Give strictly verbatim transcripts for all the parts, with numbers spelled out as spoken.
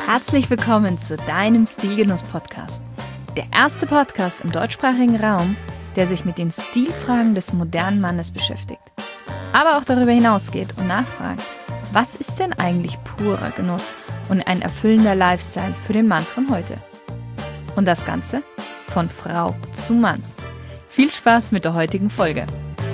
Herzlich willkommen zu deinem Stilgenuss-Podcast. Der erste Podcast im deutschsprachigen Raum, der sich mit den Stilfragen des modernen Mannes beschäftigt. Aber auch darüber hinausgeht und nachfragt, was ist denn eigentlich purer Genuss und ein erfüllender Lifestyle für den Mann von heute? Und das Ganze von Frau zu Mann. Viel Spaß mit der heutigen Folge.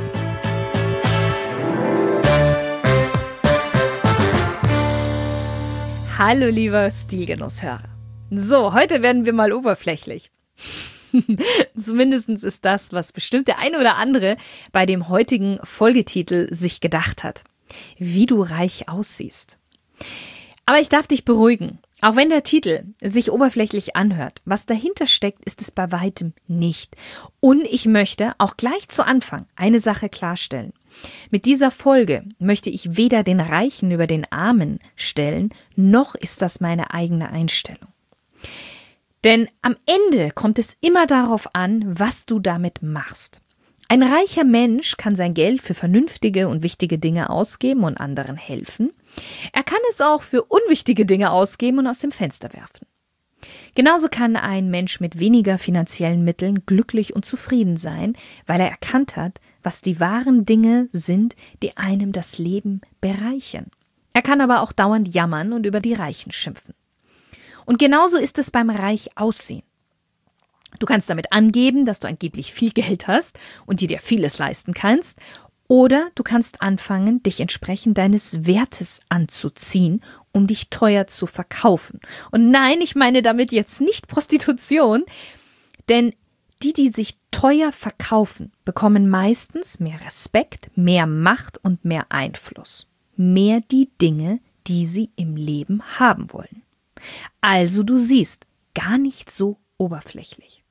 Hallo lieber Stilgenusshörer. So, heute werden wir mal oberflächlich. Zumindest ist das, was bestimmt der eine oder andere bei dem heutigen Folgetitel sich gedacht hat. Wie du reich aussiehst. Aber ich darf dich beruhigen. Auch wenn der Titel sich oberflächlich anhört, was dahinter steckt, ist es bei weitem nicht. Und ich möchte auch gleich zu Anfang eine Sache klarstellen. Mit dieser Folge möchte ich weder den Reichen über den Armen stellen, noch ist das meine eigene Einstellung. Denn am Ende kommt es immer darauf an, was du damit machst. Ein reicher Mensch kann sein Geld für vernünftige und wichtige Dinge ausgeben und anderen helfen. Er kann es auch für unwichtige Dinge ausgeben und aus dem Fenster werfen. Genauso kann ein Mensch mit weniger finanziellen Mitteln glücklich und zufrieden sein, weil er erkannt hat, was die wahren Dinge sind, die einem das Leben bereichern. Er kann aber auch dauernd jammern und über die Reichen schimpfen. Und genauso ist es beim Reich aussehen. Du kannst damit angeben, dass du angeblich viel Geld hast und dir vieles leisten kannst, oder du kannst anfangen, dich entsprechend deines Wertes anzuziehen, um dich teuer zu verkaufen. Und nein, ich meine damit jetzt nicht Prostitution, denn die, die sich teuer verkaufen, bekommen meistens mehr Respekt, mehr Macht und mehr Einfluss. Mehr die Dinge, die sie im Leben haben wollen. Also du siehst, gar nicht so oberflächlich.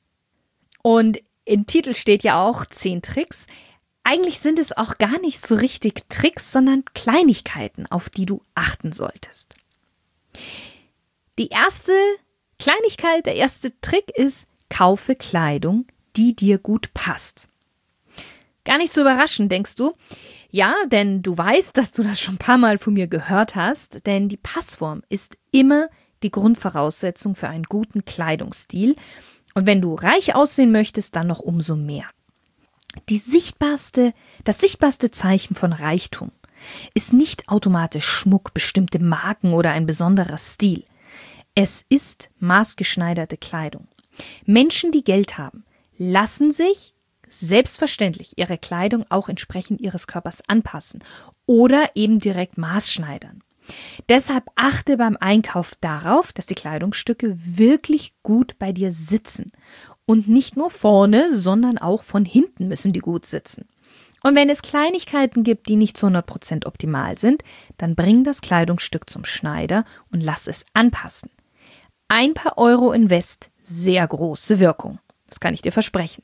Und im Titel steht ja auch zehn Tricks. Eigentlich sind es auch gar nicht so richtig Tricks, sondern Kleinigkeiten, auf die du achten solltest. Die erste Kleinigkeit, der erste Trick ist, kaufe Kleidung, die dir gut passt. Gar nicht so überraschend, denkst du? Ja, denn du weißt, dass du das schon ein paar Mal von mir gehört hast, denn die Passform ist immer die Grundvoraussetzung für einen guten Kleidungsstil. Und wenn du reich aussehen möchtest, dann noch umso mehr. Die sichtbarste, das sichtbarste Zeichen von Reichtum ist nicht automatisch Schmuck, bestimmte Marken oder ein besonderer Stil. Es ist maßgeschneiderte Kleidung. Menschen, die Geld haben, lassen sich selbstverständlich ihre Kleidung auch entsprechend ihres Körpers anpassen oder eben direkt maßschneidern. Deshalb achte beim Einkauf darauf, dass die Kleidungsstücke wirklich gut bei dir sitzen. Und nicht nur vorne, sondern auch von hinten müssen die gut sitzen. Und wenn es Kleinigkeiten gibt, die nicht zu hundert Prozent optimal sind, dann bring das Kleidungsstück zum Schneider und lass es anpassen. Ein paar Euro Invest, sehr große Wirkung. Das kann ich dir versprechen.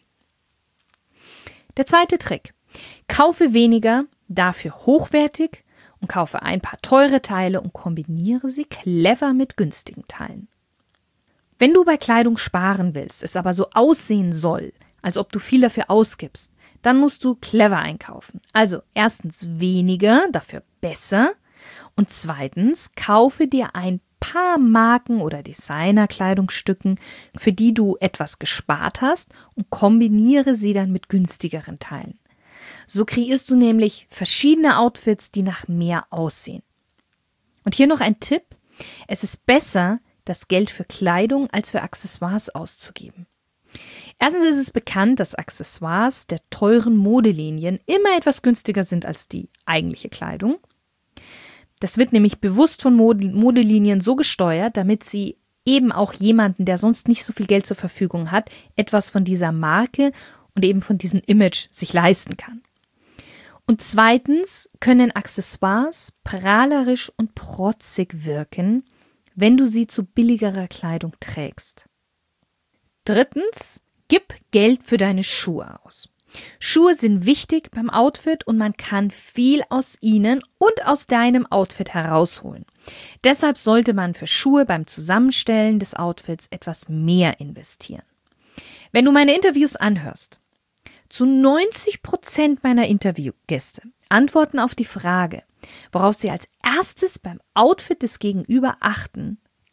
Der zweite Trick. Kaufe weniger, dafür hochwertig und kaufe ein paar teure Teile und kombiniere sie clever mit günstigen Teilen. Wenn du bei Kleidung sparen willst, es aber so aussehen soll, als ob du viel dafür ausgibst, dann musst du clever einkaufen. Also erstens weniger, dafür besser und zweitens kaufe dir ein paar Marken oder Designer-Kleidungsstücken, für die du etwas gespart hast und kombiniere sie dann mit günstigeren Teilen. So kreierst du nämlich verschiedene Outfits, die nach mehr aussehen. Und hier noch ein Tipp. Es ist besser, das Geld für Kleidung als für Accessoires auszugeben. Erstens ist es bekannt, dass Accessoires der teuren Modelinien immer etwas günstiger sind als die eigentliche Kleidung. Das wird nämlich bewusst von Mode- Modelinien so gesteuert, damit sie eben auch jemanden, der sonst nicht so viel Geld zur Verfügung hat, etwas von dieser Marke und eben von diesem Image sich leisten kann. Und zweitens können Accessoires prahlerisch und protzig wirken, wenn du sie zu billigerer Kleidung trägst. Drittens, gib Geld für deine Schuhe aus. Schuhe sind wichtig beim Outfit und man kann viel aus ihnen und aus deinem Outfit herausholen. Deshalb sollte man für Schuhe beim Zusammenstellen des Outfits etwas mehr investieren. Wenn du meine Interviews anhörst, zu neunzig Prozent meiner Interviewgäste antworten auf die Frage, worauf sie als erstes beim Outfit des Gegenüber achten,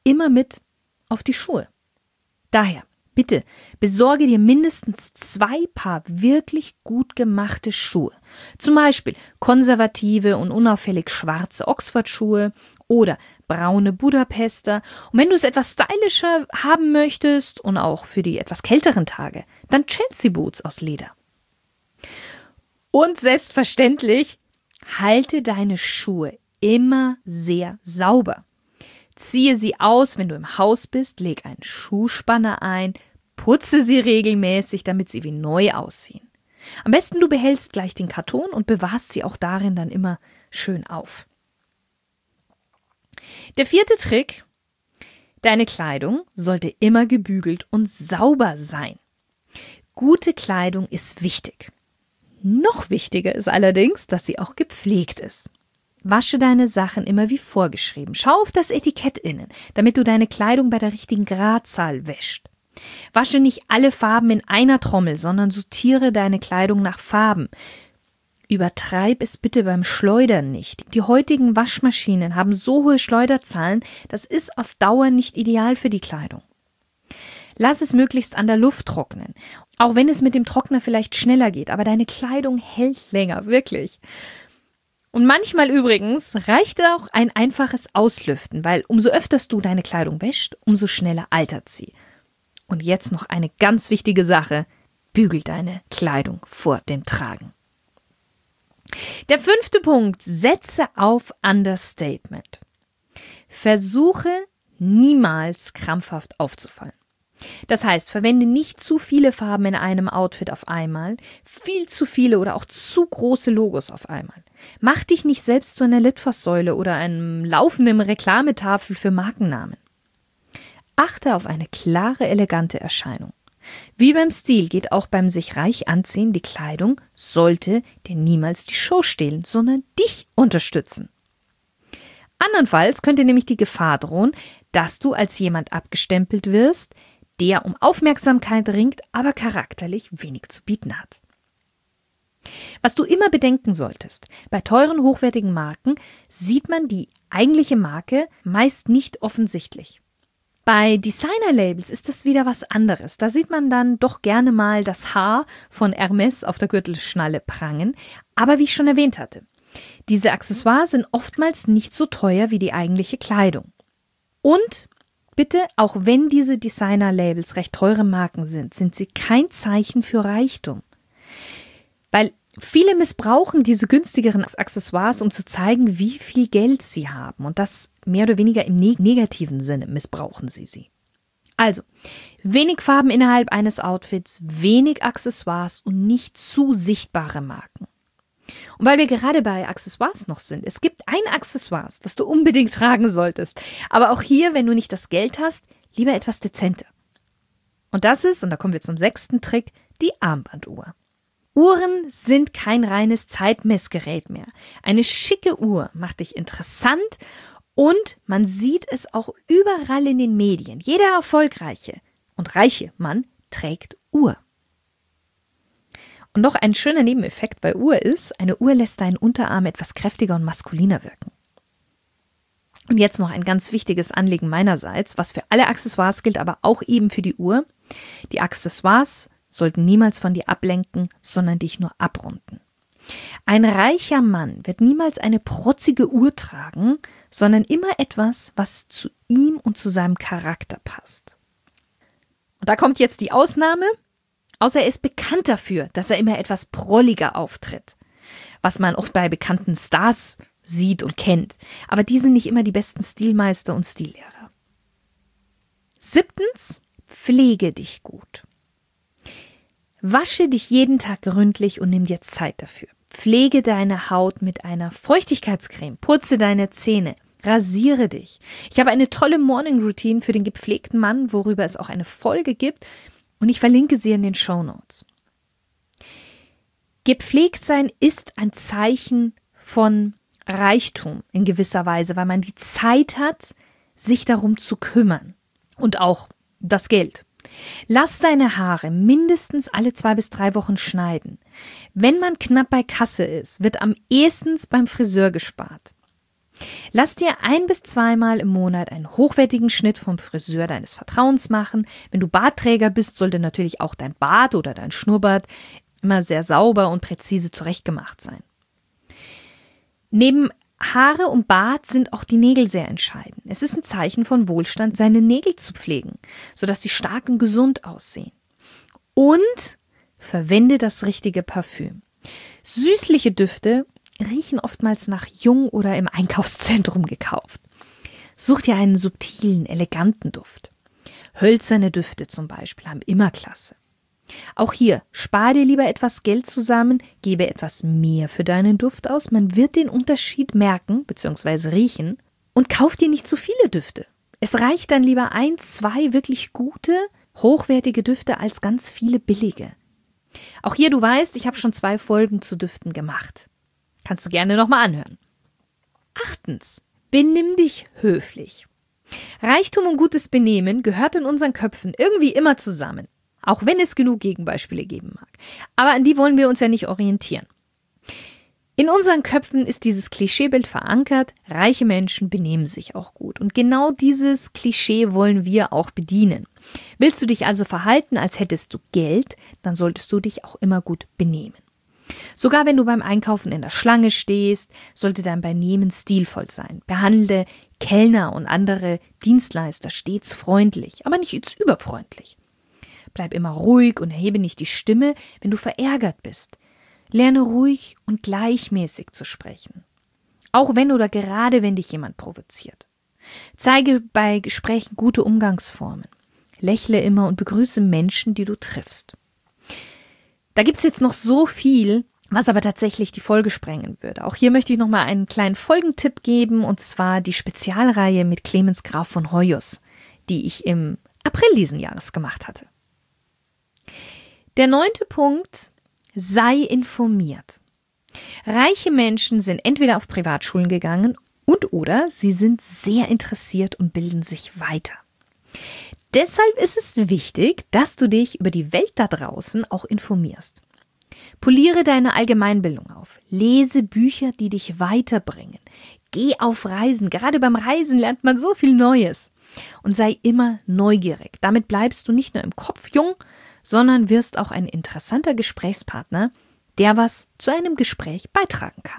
immer mit auf die Schuhe. Daher, bitte, besorge dir mindestens zwei Paar wirklich gut gemachte Schuhe. Zum Beispiel konservative und unauffällig schwarze Oxford-Schuhe oder braune Budapester. Und wenn du es etwas stylischer haben möchtest und auch für die etwas kälteren Tage, dann Chelsea Boots aus Leder. Und selbstverständlich, halte deine Schuhe immer sehr sauber. Ziehe sie aus, wenn du im Haus bist, leg einen Schuhspanner ein, putze sie regelmäßig, damit sie wie neu aussehen. Am besten du behältst gleich den Karton und bewahrst sie auch darin dann immer schön auf. Der vierte Trick: Deine Kleidung sollte immer gebügelt und sauber sein. Gute Kleidung ist wichtig. Noch wichtiger ist allerdings, dass sie auch gepflegt ist. Wasche deine Sachen immer wie vorgeschrieben. Schau auf das Etikett innen, damit du deine Kleidung bei der richtigen Gradzahl wäscht. Wasche nicht alle Farben in einer Trommel, sondern sortiere deine Kleidung nach Farben. Übertreib es bitte beim Schleudern nicht. Die heutigen Waschmaschinen haben so hohe Schleuderzahlen, das ist auf Dauer nicht ideal für die Kleidung. Lass es möglichst an der Luft trocknen, auch wenn es mit dem Trockner vielleicht schneller geht, aber deine Kleidung hält länger, wirklich. Und manchmal übrigens reicht auch ein einfaches Auslüften, weil umso öfter du deine Kleidung wäscht, umso schneller altert sie. Und jetzt noch eine ganz wichtige Sache: Bügel deine Kleidung vor dem Tragen. Der fünfte Punkt: Setze auf Understatement. Versuche niemals krampfhaft aufzufallen. Das heißt, verwende nicht zu viele Farben in einem Outfit auf einmal, viel zu viele oder auch zu große Logos auf einmal. Mach dich nicht selbst zu einer Litfaßsäule oder einem laufenden Reklametafel für Markennamen. Achte auf eine klare, elegante Erscheinung. Wie beim Stil geht auch beim sich reich anziehen, die Kleidung sollte dir niemals die Show stehlen, sondern dich unterstützen. Andernfalls könnte nämlich die Gefahr drohen, dass du als jemand abgestempelt wirst, der um Aufmerksamkeit ringt, aber charakterlich wenig zu bieten hat. Was du immer bedenken solltest: Bei teuren, hochwertigen Marken sieht man die eigentliche Marke meist nicht offensichtlich. Bei Designer-Labels ist das wieder was anderes. Da sieht man dann doch gerne mal das Haar von Hermes auf der Gürtelschnalle prangen. Aber wie ich schon erwähnt hatte, diese Accessoires sind oftmals nicht so teuer wie die eigentliche Kleidung. Und bitte, auch wenn diese Designer-Labels recht teure Marken sind, sind sie kein Zeichen für Reichtum. Weil viele missbrauchen diese günstigeren Accessoires, um zu zeigen, wie viel Geld sie haben. Und das mehr oder weniger im neg- negativen Sinne missbrauchen sie sie. Also, wenig Farben innerhalb eines Outfits, wenig Accessoires und nicht zu sichtbare Marken. Und weil wir gerade bei Accessoires noch sind, es gibt ein Accessoire, das du unbedingt tragen solltest. Aber auch hier, wenn du nicht das Geld hast, lieber etwas dezenter. Und das ist, und da kommen wir zum sechsten Trick, die Armbanduhr. Uhren sind kein reines Zeitmessgerät mehr. Eine schicke Uhr macht dich interessant und man sieht es auch überall in den Medien. Jeder erfolgreiche und reiche Mann trägt Uhr. Und noch ein schöner Nebeneffekt bei Uhr ist: Eine Uhr lässt deinen Unterarm etwas kräftiger und maskuliner wirken. Und jetzt noch ein ganz wichtiges Anliegen meinerseits, was für alle Accessoires gilt, aber auch eben für die Uhr. Die Accessoires sollten niemals von dir ablenken, sondern dich nur abrunden. Ein reicher Mann wird niemals eine protzige Uhr tragen, sondern immer etwas, was zu ihm und zu seinem Charakter passt. Und da kommt jetzt die Ausnahme. Außer er ist bekannt dafür, dass er immer etwas prolliger auftritt, was man auch bei bekannten Stars sieht und kennt. Aber die sind nicht immer die besten Stilmeister und Stillehrer. Siebtens: Pflege dich gut. Wasche dich jeden Tag gründlich und nimm dir Zeit dafür. Pflege deine Haut mit einer Feuchtigkeitscreme, putze deine Zähne, rasiere dich. Ich habe eine tolle Morning Routine für den gepflegten Mann, worüber es auch eine Folge gibt, und ich verlinke sie in den Shownotes. Gepflegt sein ist ein Zeichen von Reichtum in gewisser Weise, weil man die Zeit hat, sich darum zu kümmern. Und auch das Geld. Lass deine Haare mindestens alle zwei bis drei Wochen schneiden. Wenn man knapp bei Kasse ist, wird am ehesten beim Friseur gespart. Lass dir ein- bis zweimal im Monat einen hochwertigen Schnitt vom Friseur deines Vertrauens machen. Wenn du Bartträger bist, sollte natürlich auch dein Bart oder dein Schnurrbart immer sehr sauber und präzise zurechtgemacht sein. Neben Haare und Bart sind auch die Nägel sehr entscheidend. Es ist ein Zeichen von Wohlstand, seine Nägel zu pflegen, sodass sie stark und gesund aussehen. Und verwende das richtige Parfüm. Süßliche Düfte riechen oftmals nach jung oder im Einkaufszentrum gekauft. Such dir einen subtilen, eleganten Duft. Hölzerne Düfte zum Beispiel haben immer Klasse. Auch hier, spar dir lieber etwas Geld zusammen, gebe etwas mehr für deinen Duft aus. Man wird den Unterschied merken bzw. riechen und kauf dir nicht zu viele Düfte. Es reicht dann lieber ein, zwei wirklich gute, hochwertige Düfte als ganz viele billige. Auch hier, du weißt, ich habe schon zwei Folgen zu Düften gemacht. Kannst du gerne nochmal anhören. Achtens, benimm dich höflich. Reichtum und gutes Benehmen gehört in unseren Köpfen irgendwie immer zusammen. Auch wenn es genug Gegenbeispiele geben mag. Aber an die wollen wir uns ja nicht orientieren. In unseren Köpfen ist dieses Klischeebild verankert, reiche Menschen benehmen sich auch gut. Und genau dieses Klischee wollen wir auch bedienen. Willst du dich also verhalten, als hättest du Geld, dann solltest du dich auch immer gut benehmen. Sogar wenn du beim Einkaufen in der Schlange stehst, sollte dein Benehmen stilvoll sein. Behandle Kellner und andere Dienstleister stets freundlich, aber nicht jetzt überfreundlich. Bleib immer ruhig und erhebe nicht die Stimme, wenn du verärgert bist. Lerne ruhig und gleichmäßig zu sprechen. Auch wenn oder gerade wenn dich jemand provoziert. Zeige bei Gesprächen gute Umgangsformen. Lächle immer und begrüße Menschen, die du triffst. Da gibt es jetzt noch so viel, was aber tatsächlich die Folge sprengen würde. Auch hier möchte ich nochmal einen kleinen Folgentipp geben, und zwar die Spezialreihe mit Clemens Graf von Hoyos, die ich im April diesen Jahres gemacht hatte. Der neunte Punkt: Sei informiert. Reiche Menschen sind entweder auf Privatschulen gegangen und oder sie sind sehr interessiert und bilden sich weiter. Deshalb ist es wichtig, dass du dich über die Welt da draußen auch informierst. Poliere deine Allgemeinbildung auf. Lese Bücher, die dich weiterbringen. Geh auf Reisen. Gerade beim Reisen lernt man so viel Neues. Und sei immer neugierig. Damit bleibst du nicht nur im Kopf jung, sondern wirst auch ein interessanter Gesprächspartner, der was zu einem Gespräch beitragen kann.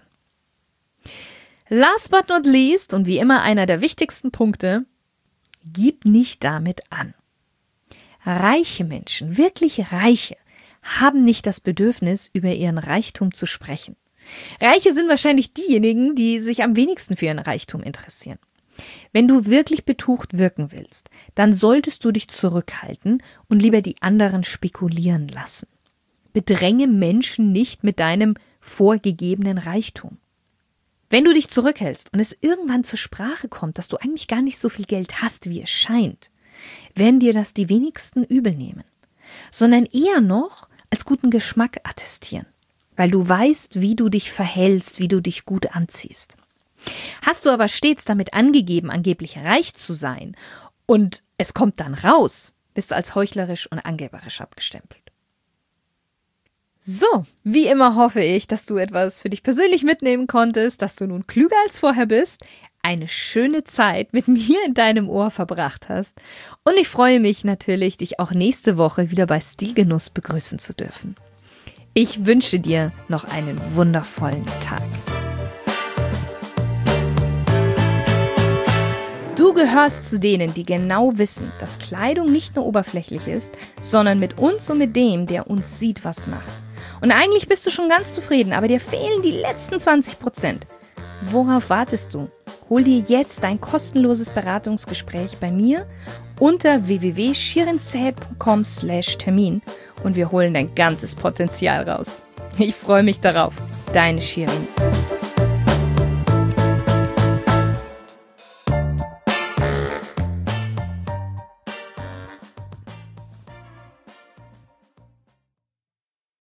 Last but not least und wie immer einer der wichtigsten Punkte: Gib nicht damit an. Reiche Menschen, wirklich Reiche, haben nicht das Bedürfnis, über ihren Reichtum zu sprechen. Reiche sind wahrscheinlich diejenigen, die sich am wenigsten für ihren Reichtum interessieren. Wenn du wirklich betucht wirken willst, dann solltest du dich zurückhalten und lieber die anderen spekulieren lassen. Bedränge Menschen nicht mit deinem vorgegebenen Reichtum. Wenn du dich zurückhältst und es irgendwann zur Sprache kommt, dass du eigentlich gar nicht so viel Geld hast, wie es scheint, werden dir das die wenigsten übel nehmen, sondern eher noch als guten Geschmack attestieren, weil du weißt, wie du dich verhältst, wie du dich gut anziehst. Hast du aber stets damit angegeben, angeblich reich zu sein, und es kommt dann raus, bist du als heuchlerisch und angeberisch abgestempelt. So, wie immer hoffe ich, dass du etwas für dich persönlich mitnehmen konntest, dass du nun klüger als vorher bist, eine schöne Zeit mit mir in deinem Ohr verbracht hast, und ich freue mich natürlich, dich auch nächste Woche wieder bei Stilgenuss begrüßen zu dürfen. Ich wünsche dir noch einen wundervollen Tag. Du gehörst zu denen, die genau wissen, dass Kleidung nicht nur oberflächlich ist, sondern mit uns und mit dem, der uns sieht, was macht. Und eigentlich bist du schon ganz zufrieden, aber dir fehlen die letzten zwanzig Prozent. Worauf wartest du? Hol dir jetzt dein kostenloses Beratungsgespräch bei mir unter w w w punkt shirinzad punkt com slash Termin und wir holen dein ganzes Potenzial raus. Ich freue mich darauf. Deine Shirin.